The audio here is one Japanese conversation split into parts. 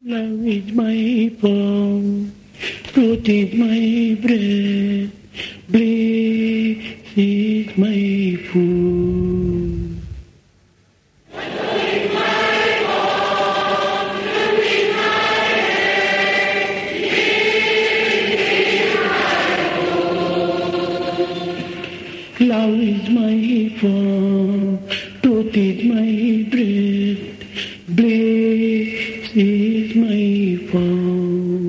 Love is my bone, truth is my bread, bliss is my food. Love is my bone, truth is my bread, bliss is my food.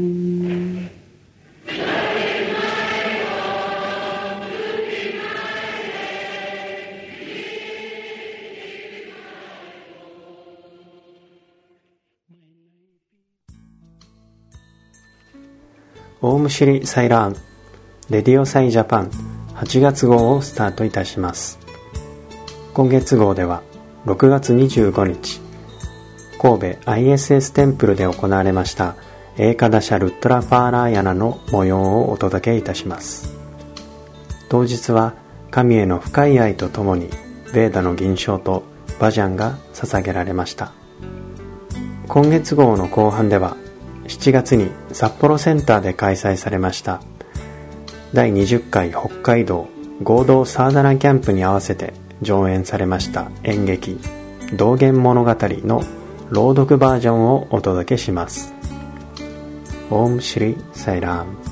オウムシリサイラームレディオサイジャパン8月号をスタートいたします。今月号では6月25日神戸 ISS テンプルで行われましたエーカダシャルットラファーラーヤナの模様をお届けいたします。当日は神への深い愛とともにヴェーダの吟唱とバジャンが捧げられました。今月号の後半では7月に札幌センターで開催されました第20回北海道合同サーダナキャンプに合わせて上演されました演劇道元物語の朗読バージョンをお届けします。オームシリサイラーム。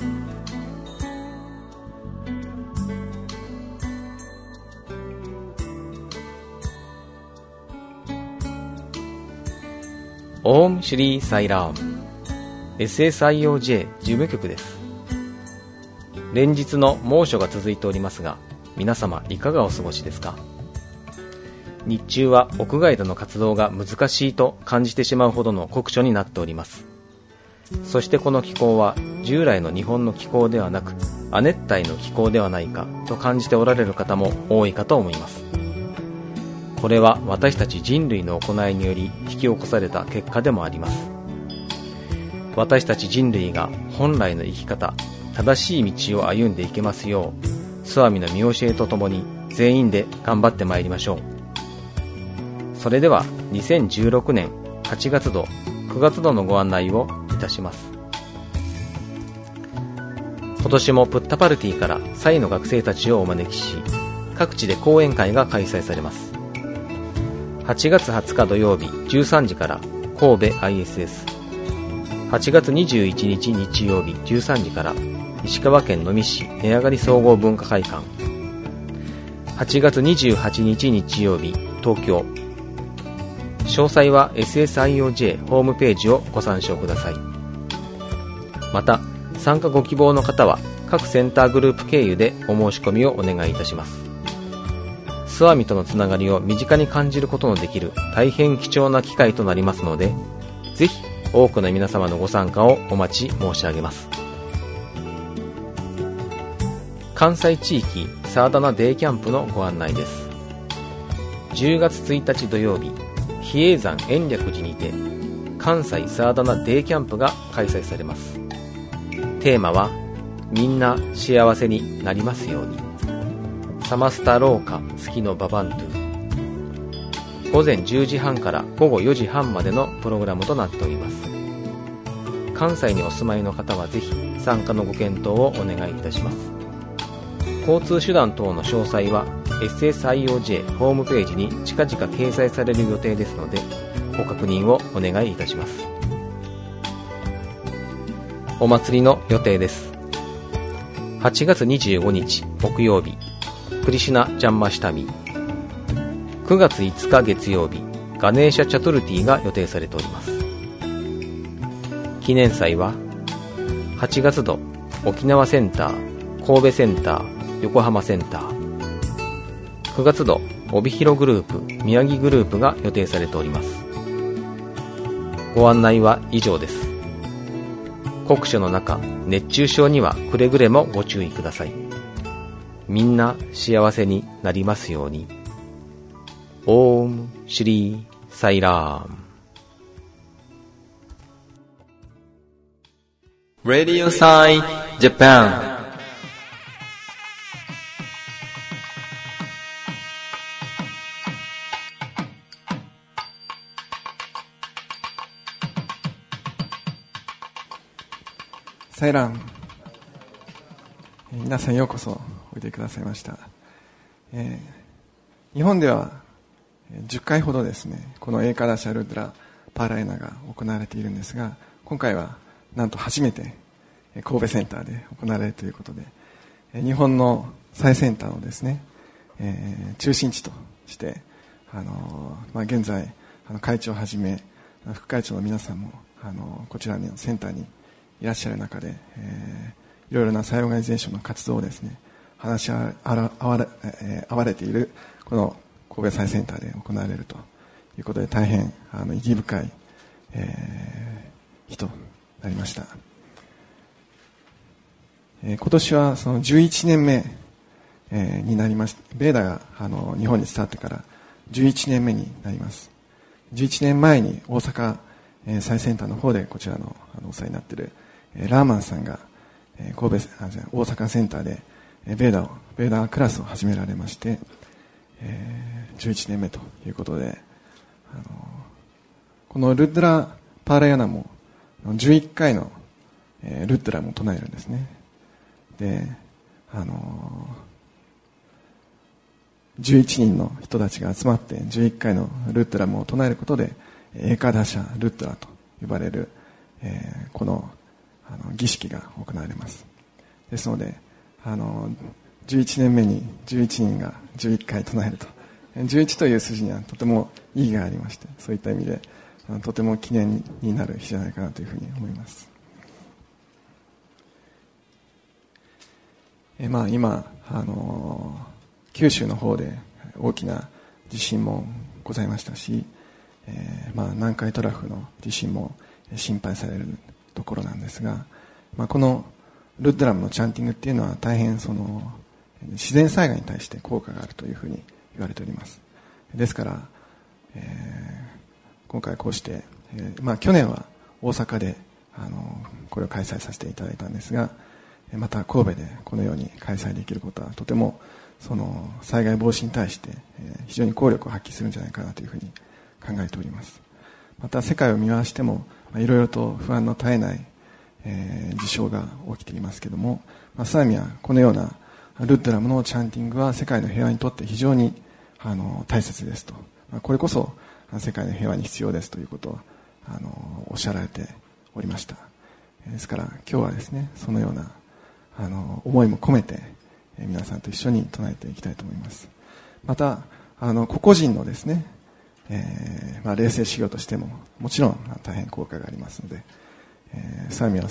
オームシリーサイラーム SSIOJ 事務局です。連日の猛暑が続いておりますが、皆様いかがお過ごしですか？日中は屋外での活動が難しいと感じてしまうほどの酷暑になっております。そしてこの気候は従来の日本の気候ではなく亜熱帯の気候ではないかと感じておられる方も多いかと思います。これは私たち人類の行いにより引き起こされた結果でもあります。私たち人類が本来の生き方、正しい道を歩んでいけますよう、スワミの見教えとともに全員で頑張ってまいりましょう。それでは2016年8月度、9月度のご案内をいたします。今年もプッタパルティからサイの学生たちをお招きし、各地で講演会が開催されます。8月20日土曜日13時から神戸 ISS、8月21日日曜日13時から石川県能美市値上がり総合文化会館、8月28日日曜日東京。詳細は SSIOJ ホームページをご参照ください。また参加ご希望の方は各センターグループ経由でお申し込みをお願いいたします。スワミとのつながりを身近に感じることのできる大変貴重な機会となりますので、ぜひ多くの皆様のご参加をお待ち申し上げます。関西地域サーダナデイキャンプのご案内です。10月1日土曜日、比叡山延暦寺にて関西サーダナデイキャンプが開催されます。テーマはみんな幸せになりますように。サマスタローカ月のババントゥ。午前10時半から午後4時半までのプログラムとなっております。関西にお住まいの方はぜひ参加のご検討をお願いいたします。交通手段等の詳細は SSIOJ ホームページに近々掲載される予定ですので、ご確認をお願いいたします。お祭りの予定です。8月25日木曜日、クリシュナ・ジャンマシタミ。9月5日月曜日、ガネーシャ・チャトゥルティが予定されております。記念祭は8月度沖縄センター、神戸センター、横浜センター。9月度帯広グループ、宮城グループが予定されております。ご案内は以上です。酷暑の中、熱中症にはくれぐれもご注意ください。みんな幸せになりますように。オームシリーサイラーム。 Radio Sai Japan。 サイラン、皆さんようこそおいでくださいました。日本では10回ほどですね、このエーカダシャルドラパーラヤナが行われているんですが、今回はなんと初めて神戸センターで行われるということで、日本の最先端をですね、中心地として、現在会長をはじめ副会長の皆さんもこちらのセンターにいらっしゃる中で、いろいろなサイオーガニゼーションの活動をですね、話し合われているこの神戸最センターで行われるということで、大変意義深い、日となりました。今年はその11年目、になりまして、ベーダが日本に伝わってから11年目になります。11年前に大阪、最先端の方でこちらのお世話になっているラーマンさんが大阪センターでベーダクラスを始められまして、11年目ということで、このルッドラパーラヤナも11回のルッドラも唱えるんですね。で、11人の人たちが集まって11回のルッドラムを唱えることで、エーカダシャルッドラと呼ばれる、この儀式が行われます。ですので、11年目に11人が11回唱えると、11という数字にはとても意義がありまして、そういった意味でとても記念になる日じゃないかなというふうに思います。今九州の方で大きな地震もございましたし、南海トラフの地震も心配されるところなんですが、このルッドラムのチャンティングっていうのは大変自然災害に対して効果があるというふうに言われております。ですから、今回こうして、去年は大阪でこれを開催させていただいたんですが、また神戸でこのように開催できることはとても災害防止に対して非常に効力を発揮するんじゃないかなというふうに考えております。また世界を見回してもいろいろと不安の絶えない事象が起きていますけれども、さらにはこのようなルッドラムのチャンティングは世界の平和にとって非常に大切ですと、これこそ世界の平和に必要ですということをおっしゃられておりました。ですから今日はですね、そのような思いも込めて皆さんと一緒に唱えていきたいと思います。また個々人のですね、霊性修行としてももちろん大変効果がありますので、さらには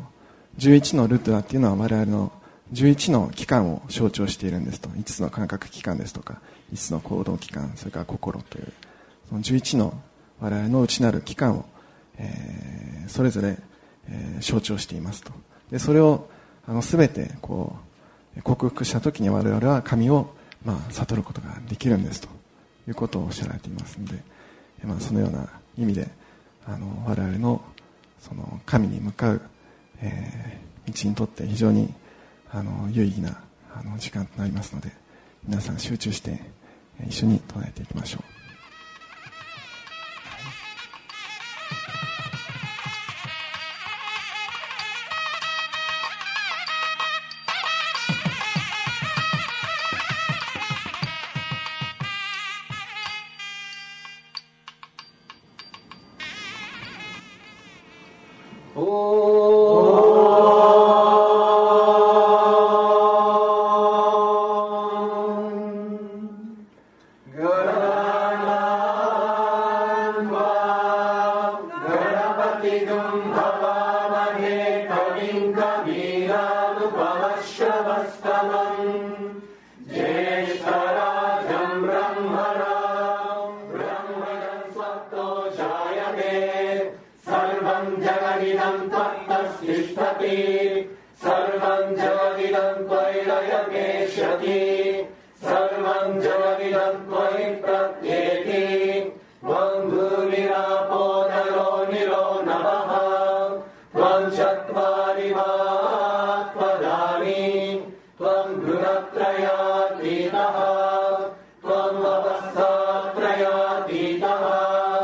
11のルッドラっていうのは我々の11の器官を象徴しているんですと、5つの感覚器官ですとか5つの行動器官、それから心というその11の我々の内なる器官を、それぞれ、象徴していますと。でそれを全て克服した時に我々は神を悟ることができるんですということをおっしゃられていますので、そのような意味で我々の神に向かう、道にとって非常に有意義な時間となりますので、皆さん集中して一緒に唱えていきましょう。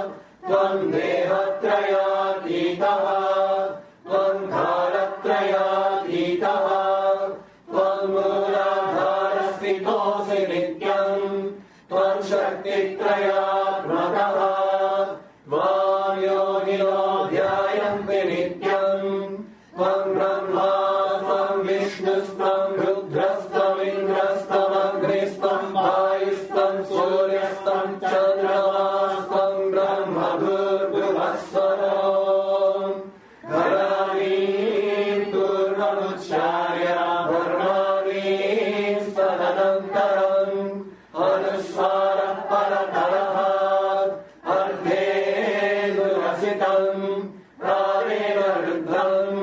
त्रया नित्यम् त्वम् ब्रह्मा त्वम् विष्णुस्त्वम् रुद्रस्त्वमिन्द्रस्त्वमग्निस्त्वम् वायुस्त्वम् सूर्यस्त्वम् चन्द्रमास्त्वम् ब्रह्म भूर्भुवस्वरो धरामीम् पूर्वमुच्चार्य धर्मामीम् स्वतदन्तरम् अनुस्वारः परतरः अर्धेन्दुरसितम् प्राणेन रुद्धम्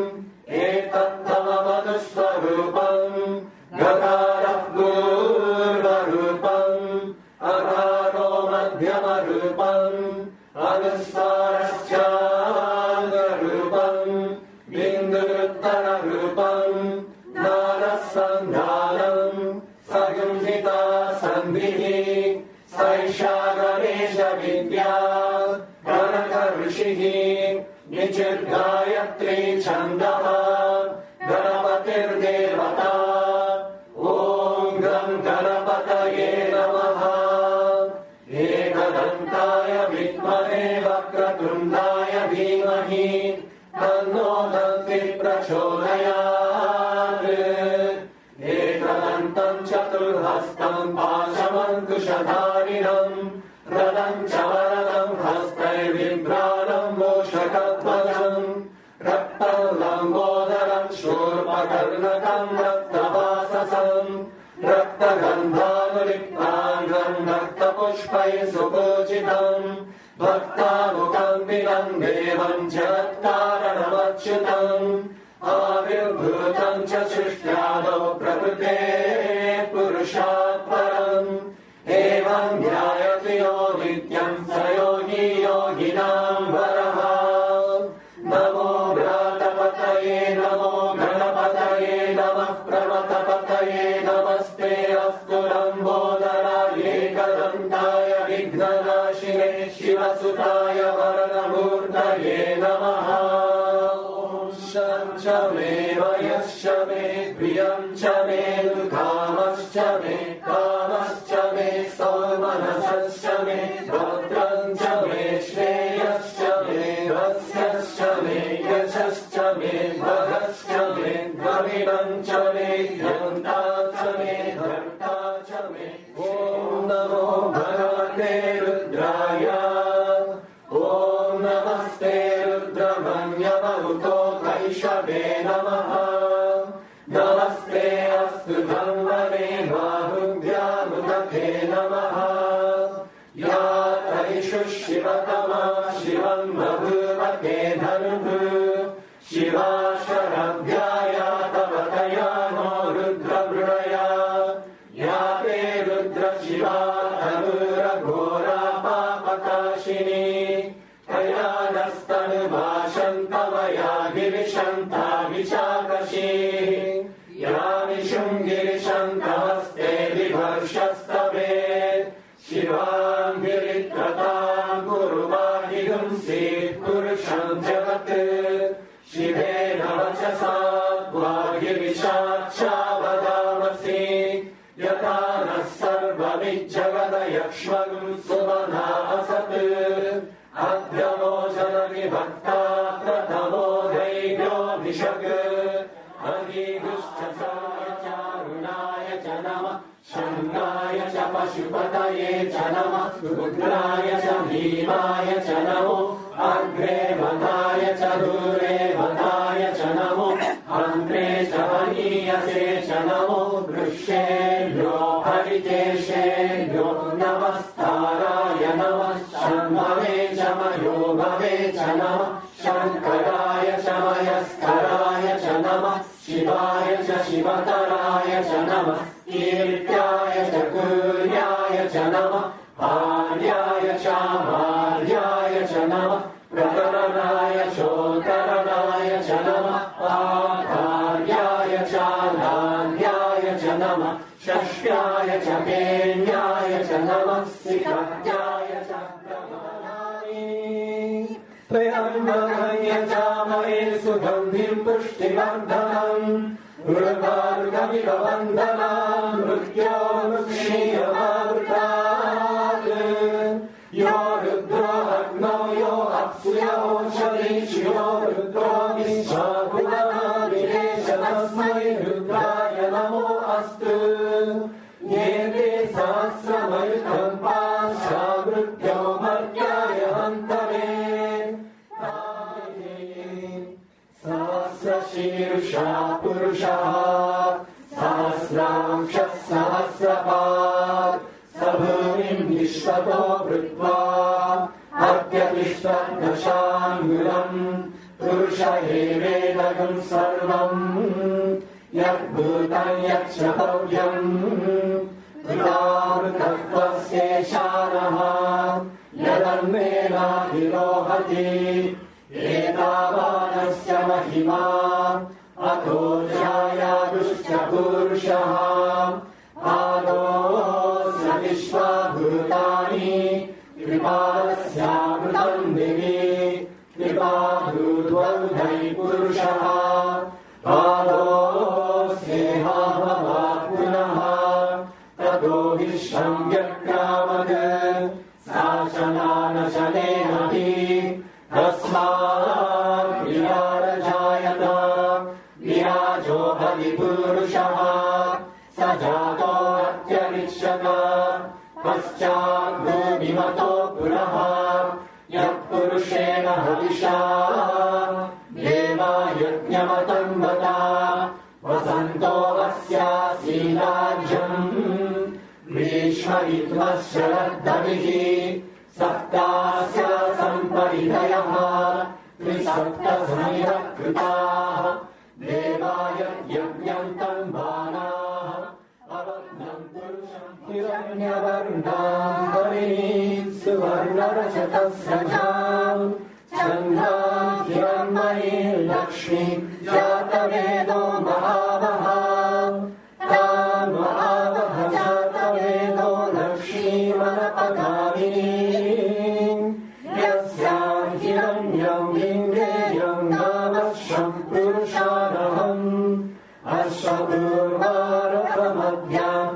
एतत्तममनुस्वरूपम् गकारः पूर्वरूपम् अकारो मध्यमरूपम् अनुस्वारश्चाङ्गरूपम् बिन्दुरुत्तररूपम् नारसन्धानम् सगुंहिता सन्धिः सैषा गणेशविद्या गणकऋषिः निचिर्गायत्री छन्दः गणपतिर्देवता ॐ गं गणपतये नमः एकदन्ताय विद्महे वक्रतुण्डाय धीमहि तन्नो दन्तिः प्रचोदयात् एकदन्तम् चतुर्हस्तम् पाशमङ्कुशधारिणम् रदम् च वरदम् हस्तैर्बिभ्राणम् मूषकध्वजम् रक्तम् लम्बोदरम् शूर्पकर्णकम् रक्तवाससम् रक्तगन्धानुलिप्ताङ्गम् रक्तपुष्पैः सुपूजितम् भक्तानुकम्पितम् देवम् जगत्कारणमच्युतम् आविर्भूतम् च सृष्ट्यादौ प्रकृते पुरुषात् परम् एवम् ध्यायति यो नित्यम् स योगी योगिनाम् वरः नमो भ्रातपतये नमो गणपतये नमः प्रमथपतये नमस्ते अस्तु लम्बोदराय एकदन्ताय विघ्ननाशिने शिवसुताय वरदमूर्तये नमः च मे वयश्च मे प्रियम् च मे कामश्च मे सौमनसश्च मे भद्रम् च मे श्रेयश्च मे वस्यश्च मे यशश्च मे भगश्च मे द्रविणम् च मे यन्ता च मे धर्ता च मे ॐ नमो भगवते रुद्राय ॐ नमस्ते रुद्रमन्यमरुतो कैशवे नमः नमस्ते अस्तु धन्वने बाहुभ्यामुदके नमः या तैषु शिवतमा शिवम् बभूवते धनुः शिवा शरभ्याया तव तया नो रुद्रवृणया या ते रुद्रशिवा तनुरघोरा पापकाशिनी तया नस्तनुभाषन्तमया गिरिशन्ता विशाकशी या विशुङ्गिरिशन्तमस्ते विभर्षस्तवे शिवाम् गिरित्रताम् कुरुवाहिगुंसीत् पुरुषम् जगत् शिवेन वचसा त्वा गिरिशाक्षावदामसि यथा नः सर्वमिज्जगदयक्ष्मम् सुमना असत् अभ्यमोचनविभक्ता प्रथमो दैव्योऽभिषक् अगीगुश्चसाय चारुणाय च नमः शङ्गाय च पशुपतये च नमः रुद्राय च भीमाय च नमो अग्रे वधाय च दूरे वधाय च नमो अन्त्रे च हनीयसे च नमो दृश्येभ्यो हरिकेशेभ्यो नमस्ताराय नमः शम्भवे च मयो भवे च नमः शङ्कराय च मयस्कराय च नमः शिवाय च शिवतराय च नमः कीर्त्याय च कुर्याय च नमः भार्याय च भार्याय च नमः प्रकरणाय चोत्तरणाय च नमः आधार्याय च लाड्याय च नमः षष्ट्याय च केन्याय च नमः सिकत्याय च त्रयम्बकं यजामहे सुगन्धिं पुष्टिवर्धनम् उर्वारुकमिव वन्दनाम् मृत्योर्मुक्षीयमावृतात् यो रुद्रो अग्नौ यो अप्सु यो शरीषु यो रुद्रो तस्मै रुद्राय नमो अस्तु येते सहस्रमयुतं पाशावृत्यो मर्त्याय हन्तवे सहस्रशीर्षा पुरुषः सहस्रांशः सहस्रपात् स भूमिम् विश्वतो भृत्वा अत्यतिष्ठद्दशाङ्गुलम् पुरुष एवेदगम् सर्वम् यद्भूतम् यच्छतव्यम् कृतामृतत्वस्येषानः यदन्नेनाधिरोहति एतावानस्य महिमा अतो जायादुश्च पुरुषः आदोऽस्य विश्वाभूतानि कृपास्यामृतम् दिवि कृपाभूद्वौधै पुरुषः आदोऽस्येहाभवात् पुनः ततो विश्वम् व्यक्रामत् शासनानशनेन हि तस्मात् विराजजायत विराजो हरिपुरुषः स जातो अत्यरिष्यत पश्चाद्भूमिमतो पुनः यत्पुरुषेण हविषा देवा यज्ञमतम् वता वसन्तो अस्यासीराज्यम् ग्रीष्म ऋतवः शरद्धविः सप्तास्य सम्परिधयः त्रिसप्तसमिरः कृताः देवाय यज्ञम् तम् बाणाः अवग्नम् पुरुषम् हिरण्यवर्णाम् हरिणीम् सुवर्णरजतस्रजाम् चन्द्राम् हिरण्मयीम् लक्ष्मीम् जातवेदो महावहाम् ताम् महावह जातवेदो लक्ष्मीमनपगामिनीम् यस्याम् हिरण्यम् लिङ्गेयम् नामश्वम् पुरुषानहम् अश्वपूर्वारथमध्याम्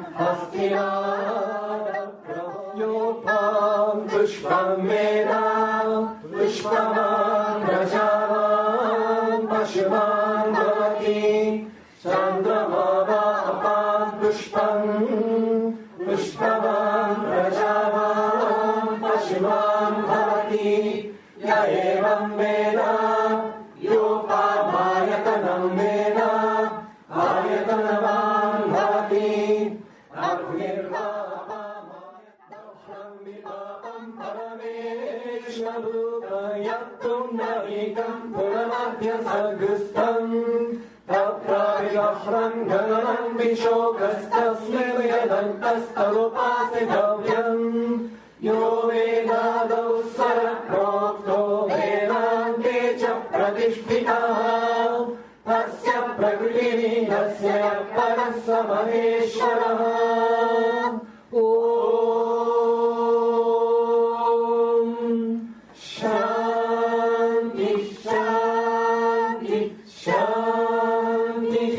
हस्तिनादयोपाम् पुष्पम् वेदा पुष्पमान् रजावान् पशुमान् भवति चन्द्रमा वा अपाम् पुष्पम् पुष्पवान् रजावान् पशुमान् भवति य एवम् वेद योपामायतनम् वेद आयतनवान् भवति अग्निर्वापामायतनम् विपापम् परमेश्वरूपयत्पुण्डरीकम् पुनमध्यसर्गस्थम् तत्राविगह्रम् गगनम् विशोकस्तस्मिर्यदन्तस्तमुपासितव्यम् यो वेदादौ स्वरप्रोक्तो वेदान्ते च प्रतिष्ठितः तस्य प्रकृतिरीहस्य परः स महेश्वरः ॐ शान्ति शान्ति शान्तिः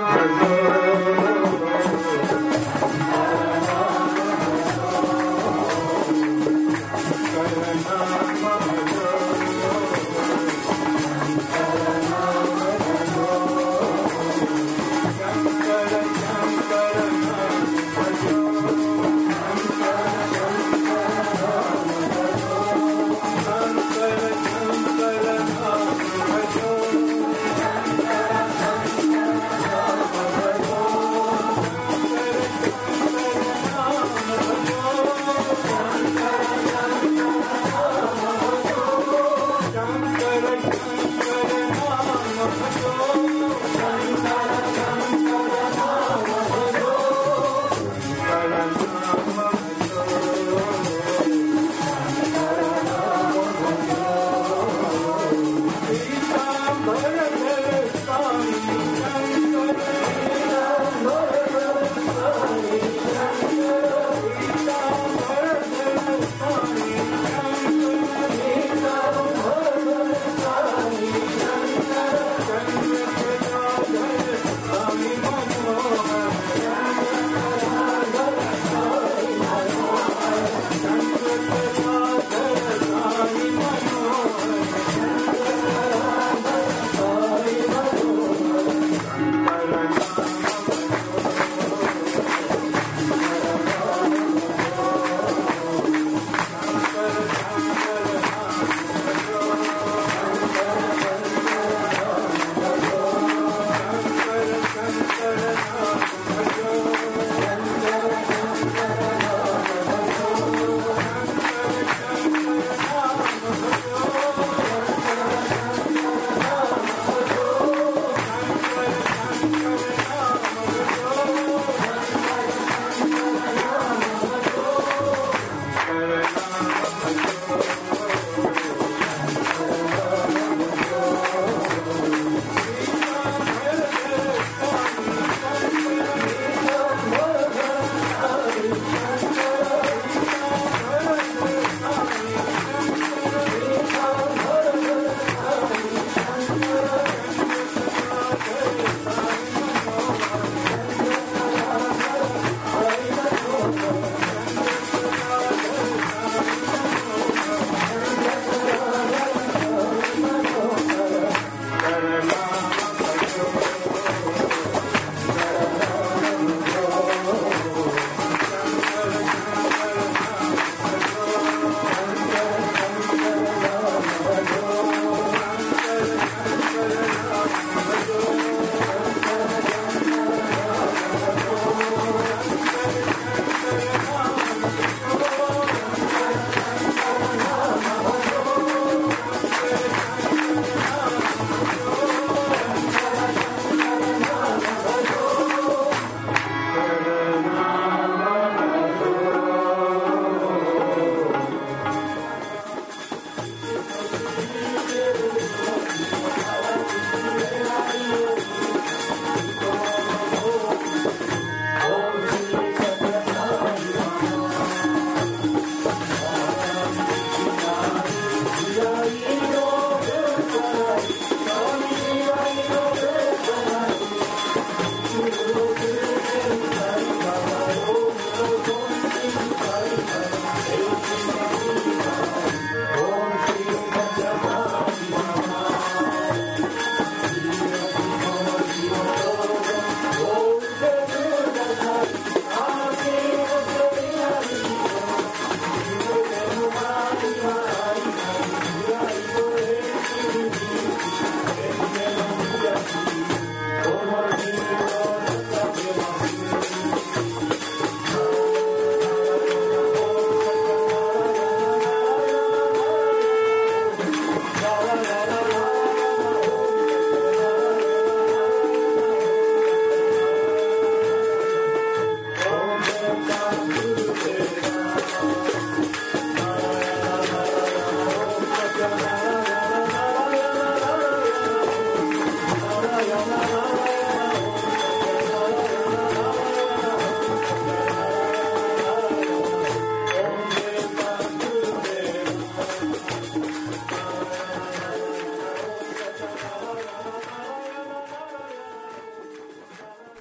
Shankara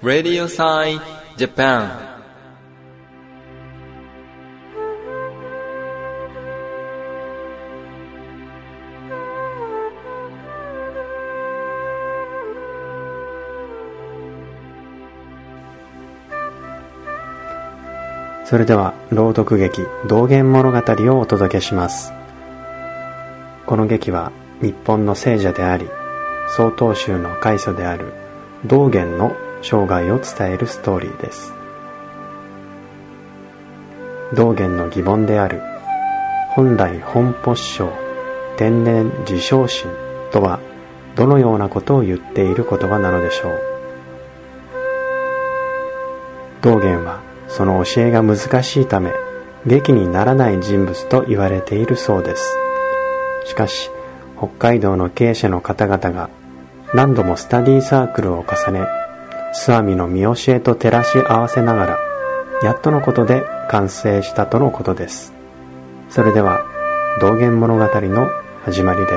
Radio Sai Japan。 それでは朗読劇道元物語をお届けします。この劇は日本の聖者であり曹洞宗の開祖である道元の生涯を伝えるストーリーです。道元の疑問である本来本法性天然自称心とはどのようなことを言っている言葉なのでしょう。道元はその教えが難しいため劇にならない人物と言われているそうです。しかし北海道の経営者の方々が何度もスタディサークルを重ね諏訪見の見教えと照らし合わせながらやっとのことで完成したとのことです。それでは道元物語の始まりです。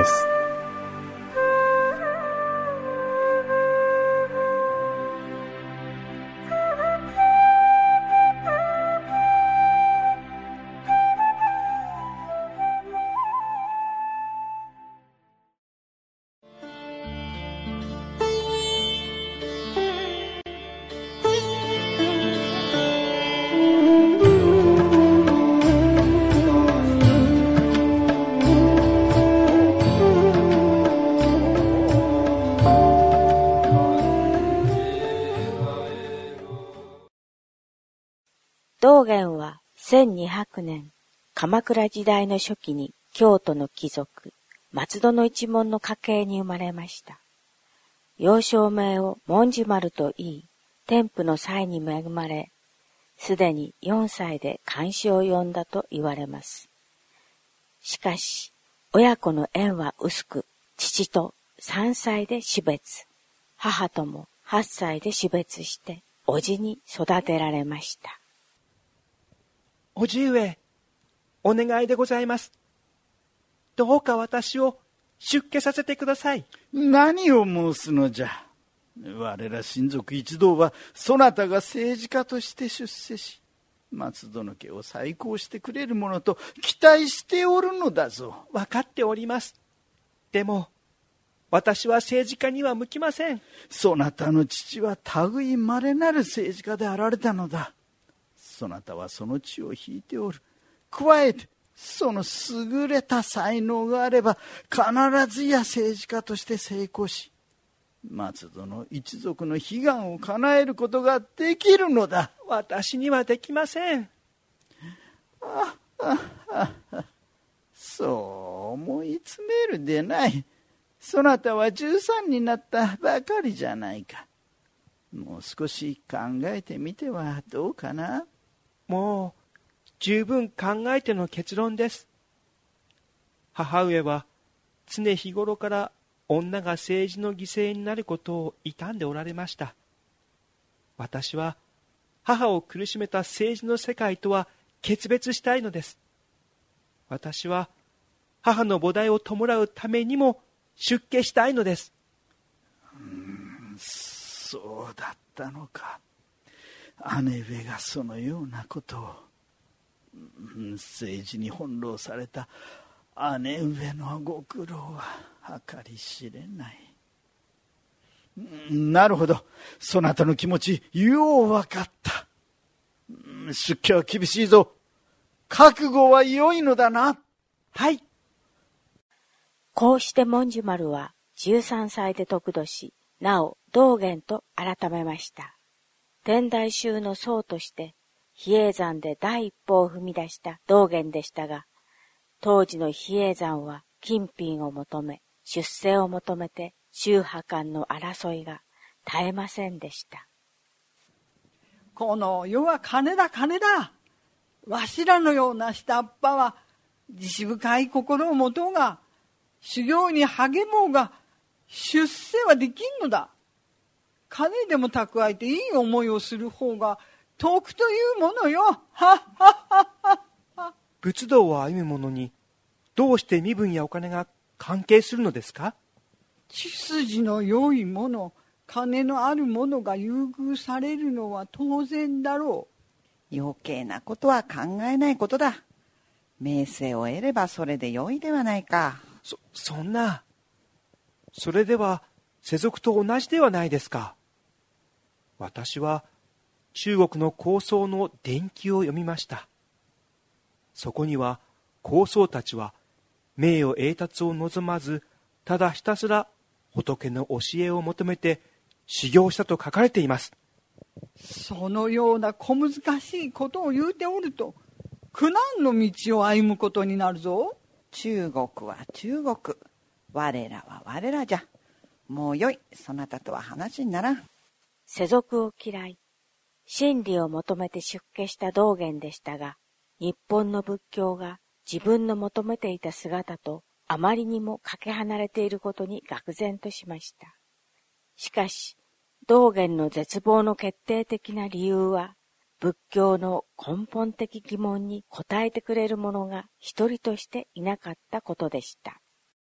道元は1200年、鎌倉時代の初期に京都の貴族、松戸の一門の家系に生まれました。幼少名を文殊丸と言い、天賦の才に恵まれ、すでに4歳で漢詩を読んだと言われます。しかし、親子の縁は薄く、父と3歳で死別、母とも8歳で死別して、叔父に育てられました。 叔父上、お願いでございます。どうか私を出家させてください。 何を申すのじゃ。我ら親族一同はそなたが政治家として出世し松戸の家を再興してくれるものと期待しておるのだぞ。 分かっております。でも私は政治家には向きません。 そなたの父は類いまれなる政治家であられたのだ。そなたはその血を引いておる。加えてその優れた才能があれば必ずや政治家として成功し松戸の一族の悲願を叶えることができるのだ。 私にはできません。 そう思い詰めるでない。そなたは13になったばかりじゃないか。もう少し考えてみてはどうかな。 もう十分考えての結論です。母上は常日頃から女が政治の犠牲になることを悼んでおられました。私は母を苦しめた政治の世界とは決別したいのです。私は母の菩提を弔うためにも出家したいのです。 そうだったのか。姉上がそのようなことを。政治に翻弄された姉上のご苦労は計り知れない。なるほど。そなたの気持ちよう分かった。出家は厳しいぞ。覚悟は良いのだな。 はい。 こうして文殊丸は13歳で得度し、なお道元と改めました。天台宗の僧として比叡山で第一歩を踏み出した道元でしたが、当時の比叡山は金品を求め、出世を求めて宗派間の争いが絶えませんでした。 この世は金だ金だ。わしらのような下っ端は慈悲深い心を持とうが、修行に励もうが、出世はできんのだ。金でも蓄えていい思いをする方が得というものよ。はっはっはっは。 仏道を歩む者にどうして身分やお金が関係するのですか？ 血筋の良いもの、 金のある者が優遇されるのは当然だろう。余計なことは考えないことだ。名声を得ればそれでよいではないか。 そんな。それでは世俗と同じではないですか。私は中国の高僧の伝記を読みました。そこには高僧たちは名誉栄達を望まず、ただひたすら仏の教えを求めて修行したと書かれています。 そのような小難しいことを言うておると、苦難の道を歩むことになるぞ。 中国は中国、我らは我らじゃ。もうよい、そなたとは話にならん。 世俗を嫌い、真理を求めて出家した道元でしたが、日本の仏教が自分の求めていた姿とあまりにもかけ離れていることに愕然としました。しかし、道元の絶望の決定的な理由は、仏教の根本的疑問に答えてくれる者が一人としていなかったことでした。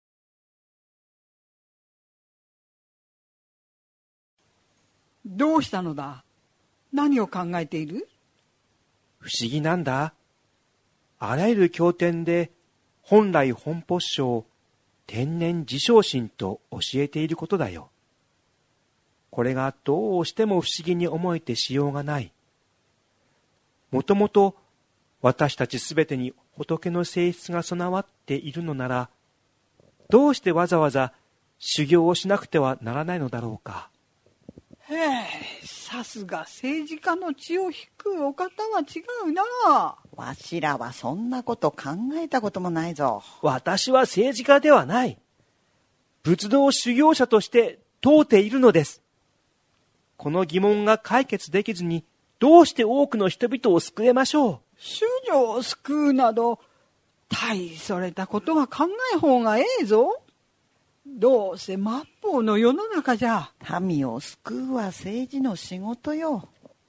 どうしたのだ？何を考えている？ 不思議なんだ。あらゆる経典で本来本法性、天然自称心と教えていることだよ。これがどうしても不思議に思えてしようがない。もともと私たちすべてに仏の性質が備わっているのなら、どうしてわざわざ修行をしなくてはならないのだろうか。 へえ、さすが政治家の血を引くお方は違うな。 わしらはそんなこと考えたこともないぞ。 私は政治家ではない。仏道修行者として問うているのです。この疑問が解決できずに、どうして多くの人々を救えましょう。 衆女を救うなど、大それたことは考えん方がええぞ。どうせ末法の世の中じゃ。 民を救うは政治の仕事よ。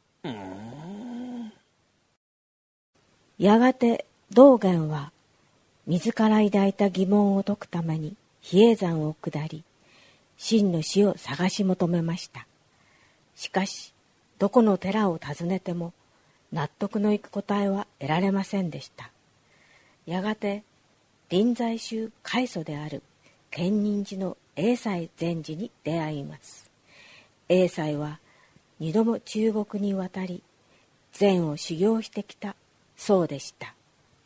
やがて道元は自ら抱いた疑問を解くために比叡山を下り、真の死を探し求めました。しかしどこの寺を訪ねても納得のいく答えは得られませんでした。やがて臨済宗開祖である建仁寺の栄西禅師に出会います。栄西は2度も中国に渡り禅を修行してきたそうでした。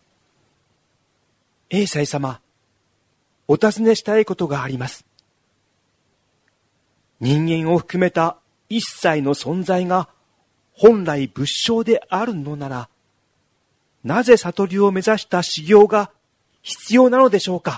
栄西様、お尋ねしたいことがあります。人間を含めた一切の存在が本来仏性であるのなら、なぜ悟りを目指した修行が必要なのでしょうか。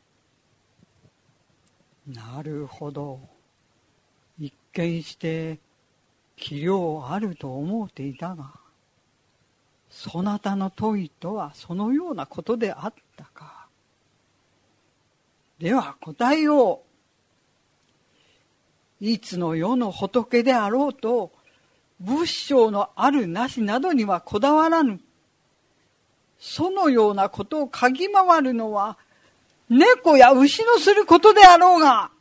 なるほど。一見して器量あると思っていたが、そなたの問いとはそのようなことであったか。では答えよう。いつの世の仏であろうと、仏性のあるなしなどにはこだわらぬ。そのようなことを嗅ぎ回るのは、猫や牛のすることであろうが。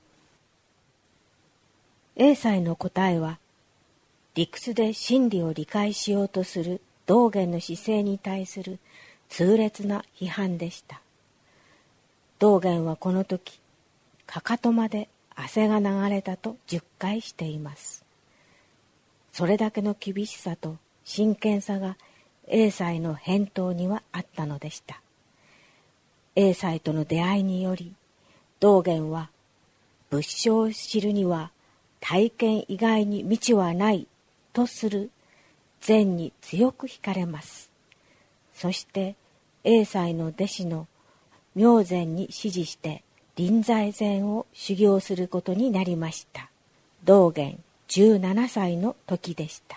栄西の答えは、理屈で真理を理解しようとする道元の姿勢に対する痛烈な批判でした。道元はこの時、かかとまで汗が流れたと10回しています。それだけの厳しさと真剣さが栄西の返答にはあったのでした。栄西との出会いにより、道元は仏性を知るには体験以外に道はないとする禅に強く惹かれます。そして栄西の弟子の妙禅に師事して臨済禅を修行することになりました。道元17歳の時でした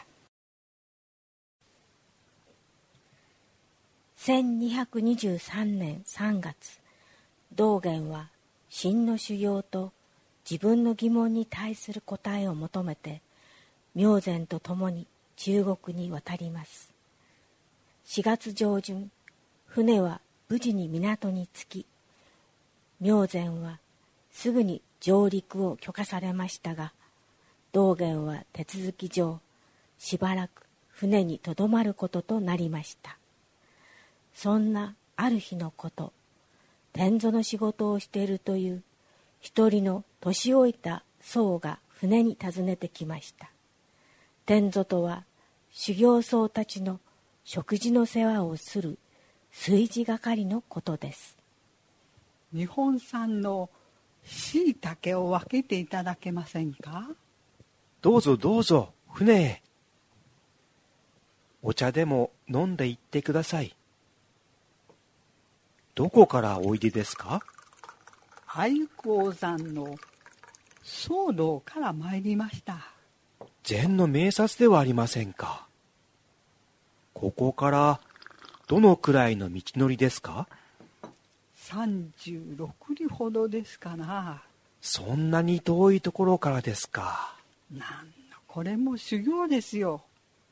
。1223年3月、道元は真の修行と自分の疑問に対する答えを求めて妙禅と共に中国に渡ります。4月上旬、船は無事に港に着き、妙禅はすぐに上陸を許可されましたが、 道元は手続き上しばらく船にとどまることとなりました。そんなある日のこと、天蔵の仕事をしているという一人の年老いた僧が船に訪ねてきました。天蔵とは修行僧たちの食事の世話をする炊事係のことです。 日本産のしいたけを分けていただけませんか？ どうぞどうぞ、船へ。お茶でも飲んでいってください。どこからおいでですか？ 愛好山の騒動から参りました。 禅の名刹ではありませんか。ここからどのくらいの道のりですか ？36里ほどですかな。 そんなに遠いところからですか。 なんだ、これも修行ですよ。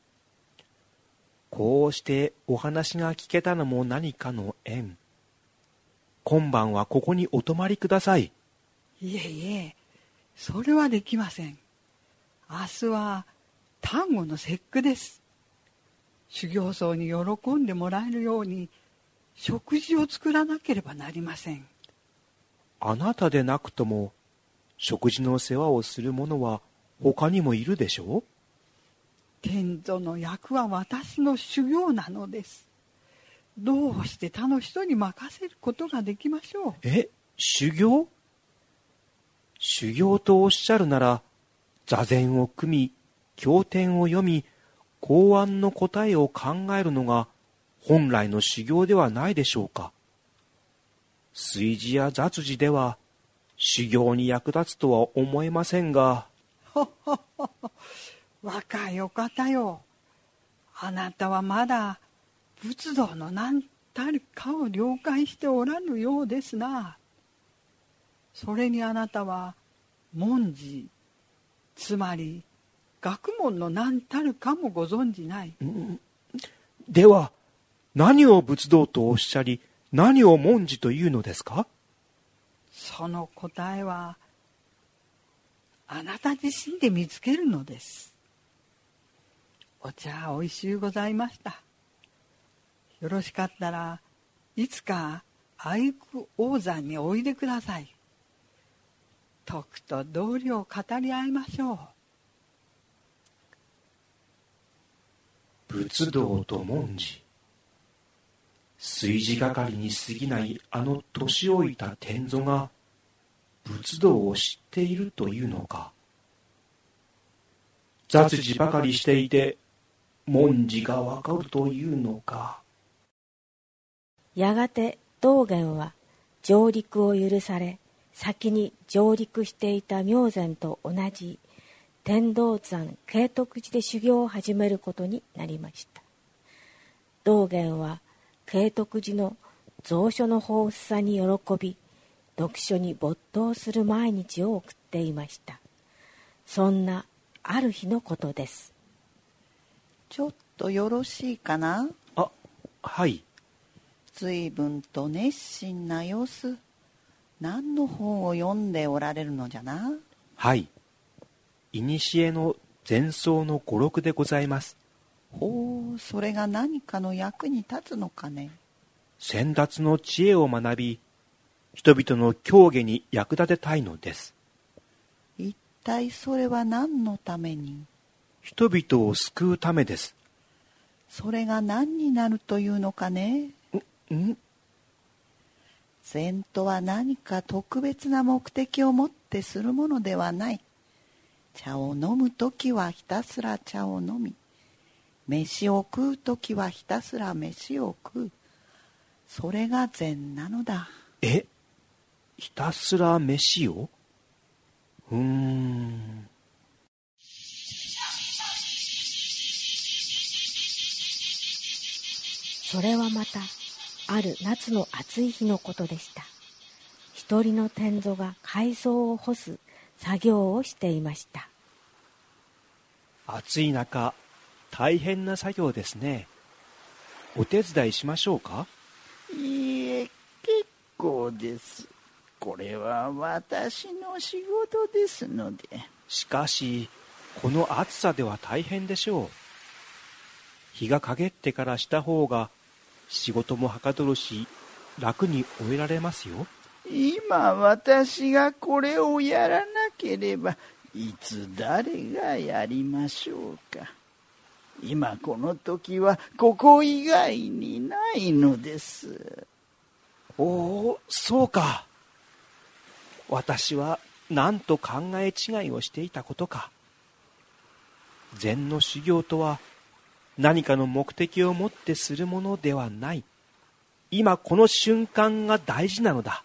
こうしてお話が聞けたのも何かの縁。今晩はここにお泊まりください。 いえいえ、それはできません。明日は端午の節句です。修行僧に喜んでもらえるように食事を作らなければなりません。 あなたでなくとも食事の世話をする者は他にもいるでしょう？ 天蔵の役は私の修行なのです。どうして他の人に任せることができましょう？ 修行？修行とおっしゃるなら、座禅を組み、経典を読み、公案の答えを考えるのが本来の修行ではないでしょうか。炊事や雑事では修行に役立つとは思えませんが。 若いお方よ、あなたはまだ仏道の何たるかを了解しておらぬようですな。それにあなたは文字、つまり学問の何たるかもご存じない。 では何を仏道とおっしゃり、何を文字というのですか？ その答えはあなた自身で見つけるのです。お茶おいしゅうございました。よろしかったらいつか愛久王山においでください。徳と道理を語り合いましょう。 仏道と文字、炊事係に過ぎないあの年老いた天蔵が仏道を知っているというのか。雑事ばかりしていて文字がわかるというのか。 やがて道元は上陸を許され、先に上陸していた明禅と同じ天道山慶徳寺で修行を始めることになりました。道元は慶徳寺の蔵書の豊富さに喜び、読書に没頭する毎日を送っていました。そんなある日のことです。 ちょっとよろしいかな？ はい。 随分と熱心な様子。何の本を読んでおられるのじゃな？ はい。いにしえの禅僧の語録でございます。 ほう、それが何かの役に立つのかね？ 先達の知恵を学び、人々の教義に役立てたいのです。 一体それは何のために？ 人々を救うためです。 それが何になるというのかね？禅とは何か特別な目的をもってするものではない。茶を飲むときはひたすら茶を飲み、飯を食うときはひたすら飯を食う。それが禅なのだ。 ひたすら飯を？ それはまたある夏の暑い日のことでした。一人の天蔵が海藻を干す作業をしていました。 暑い中、大変な作業ですね。お手伝いしましょうか？ いいえ、結構です。これは私の仕事ですので。 しかし、 この暑さでは大変でしょう。日が陰ってからした方が仕事もはかどるし、楽に終えられますよ。 今私がこれをやらなければいつ誰がやりましょうか。今この時はここ以外にないのです。 おお、そうか。私はなんと考え違いをしていたことか。禅の修行とは何かの目的をもってするものではない。今この瞬間が大事なのだ。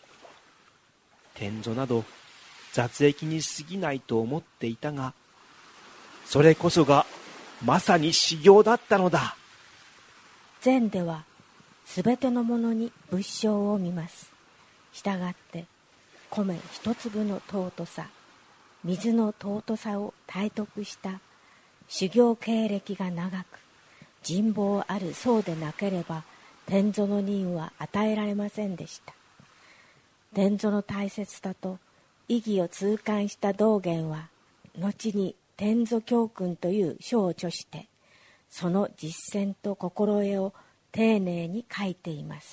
天座など雑益に過ぎないと思っていたが、それこそがまさに修行だったのだ。 禅ではすべてのものに仏性を見ます。したがって米一粒の尊さ、水の尊さを体得した修行経歴が長く人望ある僧でなければ天座の任は与えられませんでした。天座の大切さと意義を痛感した道元は後に天座教訓という書を著して、その実践と心得を丁寧に書いています。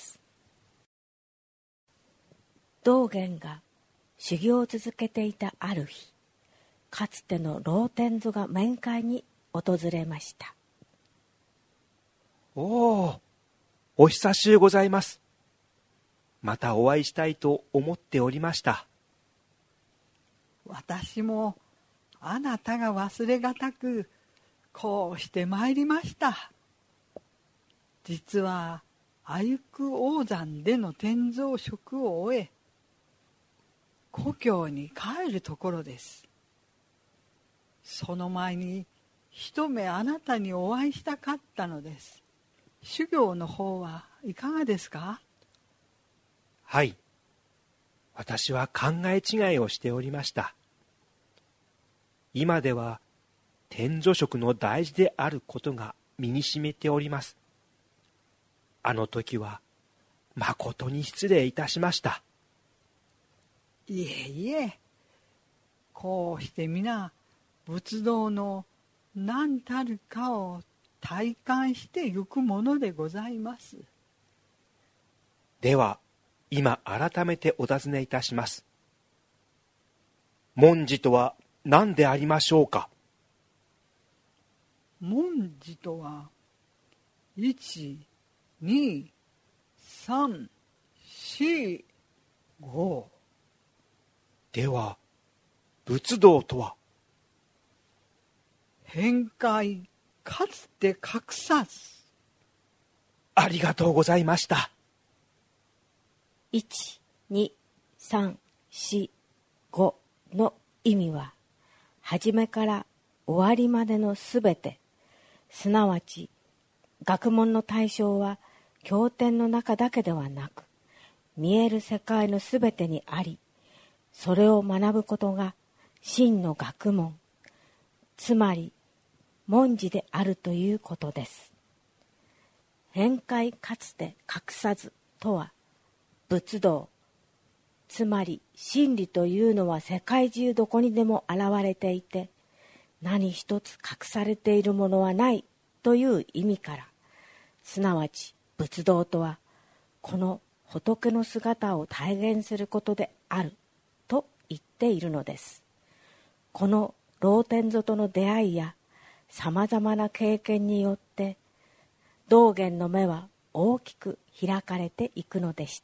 道元が修行を続けていたある日、かつての老天座が面会に訪れました。 おお、お久しゅうございます。またお会いしたいと思っておりました。 私もあなたが忘れがたくこうして参りました。実は鮎久王山での天蔵職を終え故郷に帰るところです。その前に一目あなたにお会いしたかったのです。修行の方はいかがですか？ はい、私は考え違いをしておりました。今では天座職の大事であることが身にしめております。あの時はまことに失礼いたしました。 いえいえ、こうして皆仏道の何たるかを体感してゆくものでございます。 では今改めてお尋ねいたします。文字とは何でありましょうか？ 文字とは1、2、3、4、5。 では仏道とは？ 変界かつて隠さず。 ありがとうございました。 1、2、3、4、5の意味は、初めから終わりまでのすべて、すなわち学問の対象は経典の中だけではなく、見える世界のすべてにあり、それを学ぶことが真の学問、つまり文字であるということです。変界かつて隠さずとは、仏道、つまり真理というのは世界中どこにでも現れていて、何一つ隠されているものはないという意味から、すなわち仏道とはこの仏の姿を体現することであると言っているのです。この老天座との出会いやさまざまな経験によって道元の目は大きく開かれていくのでした。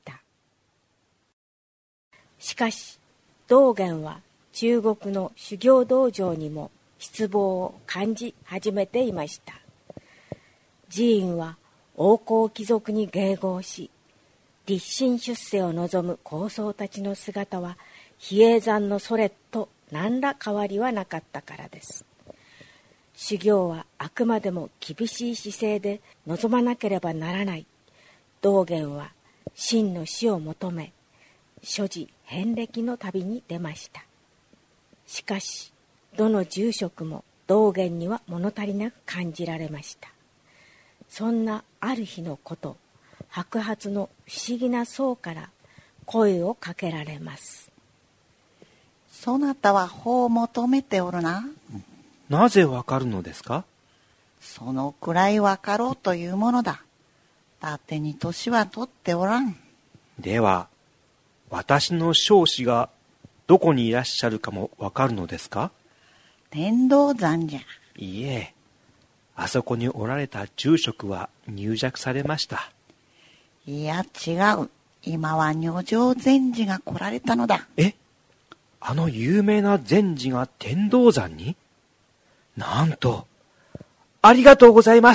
しかし道元は中国の修行道場にも失望を感じ始めていました。寺院は王侯貴族に迎合し、立身出世を望む高僧たちの姿は比叡山のそれと何ら変わりはなかったからです。修行はあくまでも厳しい姿勢で臨まなければならない。道元は真の死を求め、諸事遍歴の旅に出ました。しかしどの住職も道元には物足りなく感じられました。そんなある日のこと、白髪の不思議な僧から声をかけられます。 そなたは法を求めておるな。 なぜわかるのですか？ そのくらいわかろうというものだ。だてに年は取っておらん。 では、私の少子がどこにいらっしゃるかもわかるのですか？ 天道山じゃ。 いいえ、あそこにおられた住職は入寂されました。 いや違う。今は如上禅師が来られたのだ。 え？あの有名な禅師が天道山に？なんと、ありがとうございます。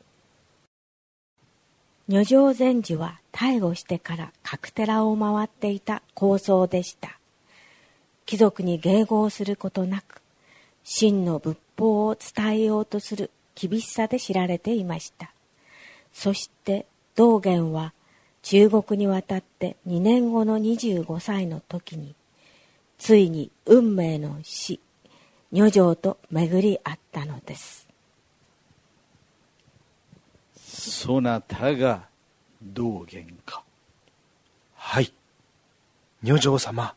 如上禅師は退悟してから各寺を回っていた高僧でした。貴族に迎合することなく、真の仏法を伝えようとする厳しさで知られていました。そして道元は中国に渡って2年後の25歳の時に、ついに運命の師、如上と巡り合ったのです。 そなたが道元か？ はい、如上様。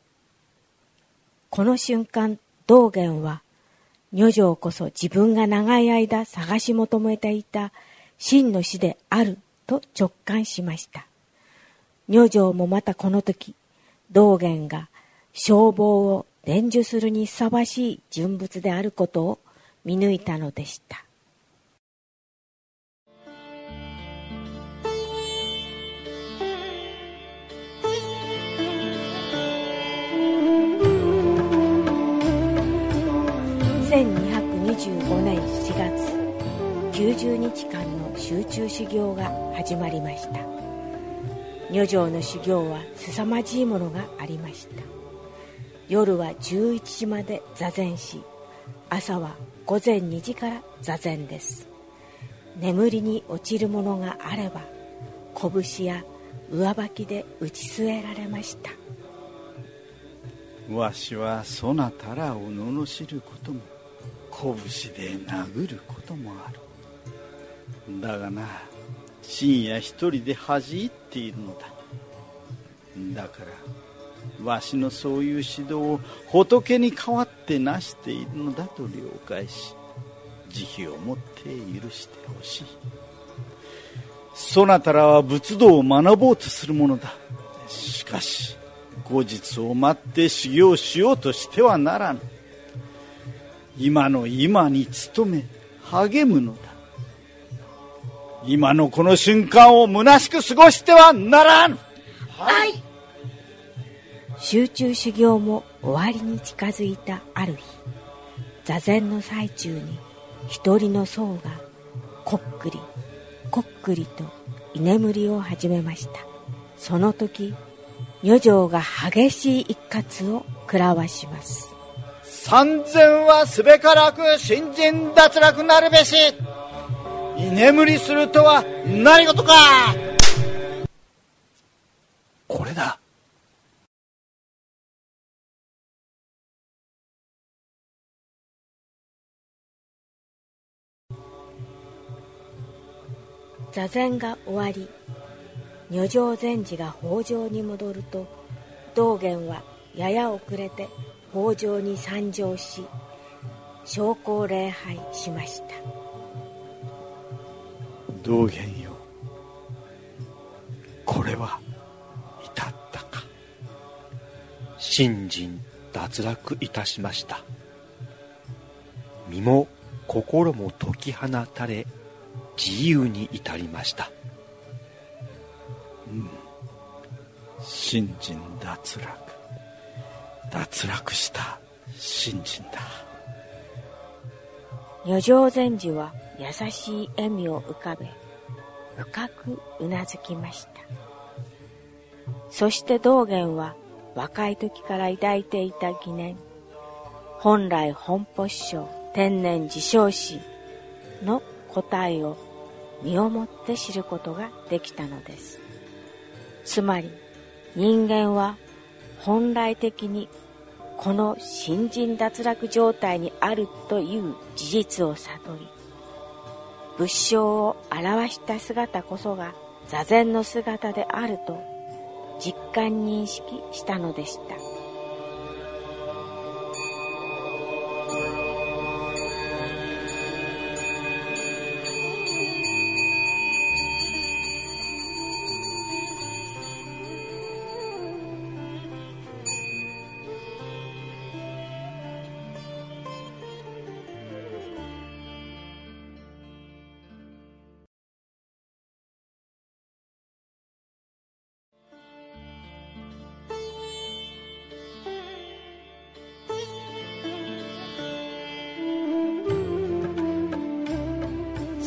この瞬間、道元は如上こそ自分が長い間探し求めていた真の師であると直感しました。如上もまたこの時、道元が称号を伝授するにふさわしい人物であることを見抜いたのでした。1225年7月、90日間の集中修行が始まりました。如上の修行は凄まじいものがありました。夜は11時まで座禅し、朝は午前2時から座禅です。眠りに落ちるものがあれば、拳や上履きで打ち据えられました。 わしはそなたらを罵ることも、拳で殴ることもある。だがな、深夜一人で恥じ入っているのだ。だからわしのそういう指導を仏に代わってなしているのだと了解し、慈悲をもって許してほしい。そなたらは仏道を学ぼうとするものだ。しかし後日を待って修行しようとしてはならぬ。今の今に努め励むのだ。今のこの瞬間を虚しく過ごしてはならぬ。 はい。 集中修行も終わりに近づいたある日、座禅の最中に一人の僧がこっくりこっくりと居眠りを始めました。その時、如上が激しい一喝を食らわします。 三千はすべからく新人脱落なるべし。居眠りするとは何事か。 これだ。 座禅が終わり、如上禅師が法場に戻ると、道元はやや遅れて法場に参上し、昇降礼拝しました。 道元よ、これは至ったか。 信心脱落いたしました。身も心も解き放たれ、自由に至りました。 信心脱落した信心だ。 如上禅師は優しい笑みを浮かべ、深くうなずきました。そして道元は若い時から抱いていた疑念、本来本法師天然自称師の答えを身をもって知ることができたのです。つまり人間は本来的にこの信心脱落状態にあるという事実を悟り、仏性を表した姿こそが座禅の姿であると実感認識したのでした。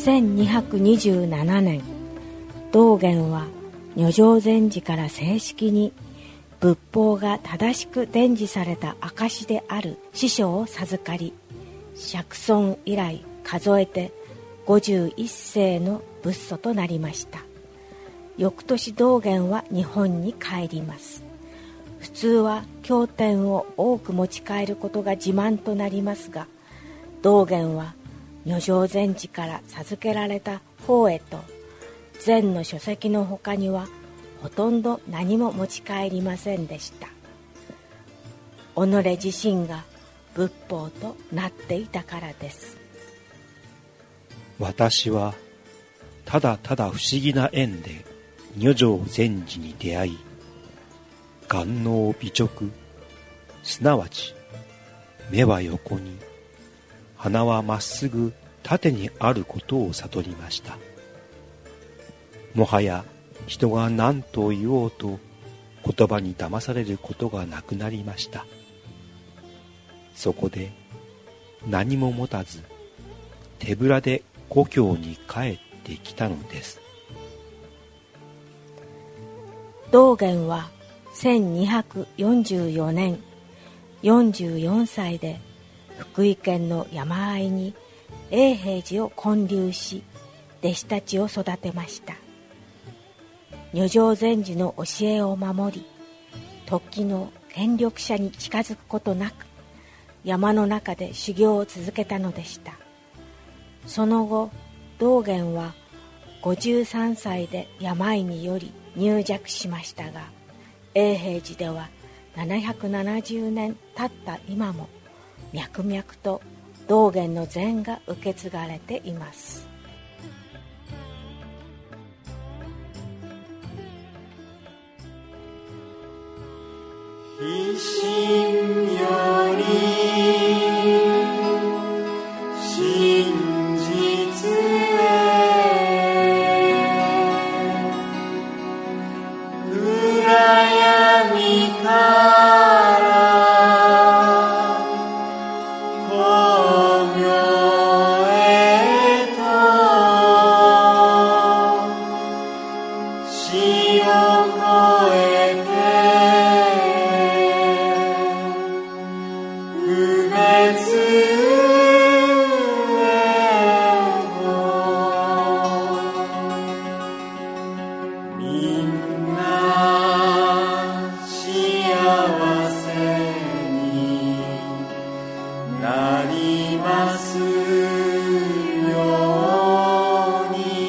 1227年、道元は女性禅師から正式に仏法が正しく伝授された証である師書を授かり、釈尊以来数えて51世の仏祖となりました。翌年道元は日本に帰ります。普通は経典を多く持ち帰ることが自慢となりますが、道元は女性禅師から授けられた法会と禅の書籍の他にはほとんど何も持ち帰りませんでした。己自身が仏法となっていたからです。 私はただただ不思議な縁で女性禅師に出会い、眼能美直、すなわち目は横に鼻はまっすぐ縦にあることを悟りました。もはや人が何と言おうと言葉に騙されることがなくなりました。そこで何も持たず手ぶらで故郷に帰ってきたのです。 道元は1244年44歳で福井県の山あいに永平寺を建立し、弟子たちを育てました。女性禅師の教えを守り、時の権力者に近づくことなく山の中で修行を続けたのでした。その後、道元は53歳で病により入寂しましたが、永平寺では770年経った今も脈々と道元の禅が受け継がれています。 一心より真実へ暗闇から光明へと死を越えて不滅へとみんな幸せになりますように、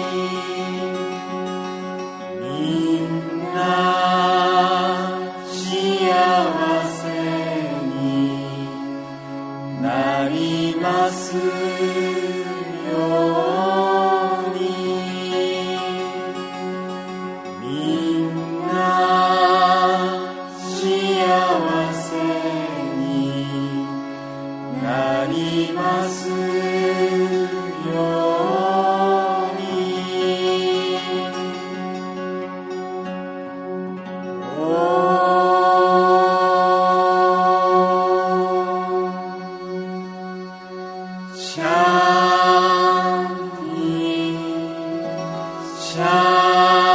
みんな幸せになりますように、みんな幸せになりますように。シャンティシャンティ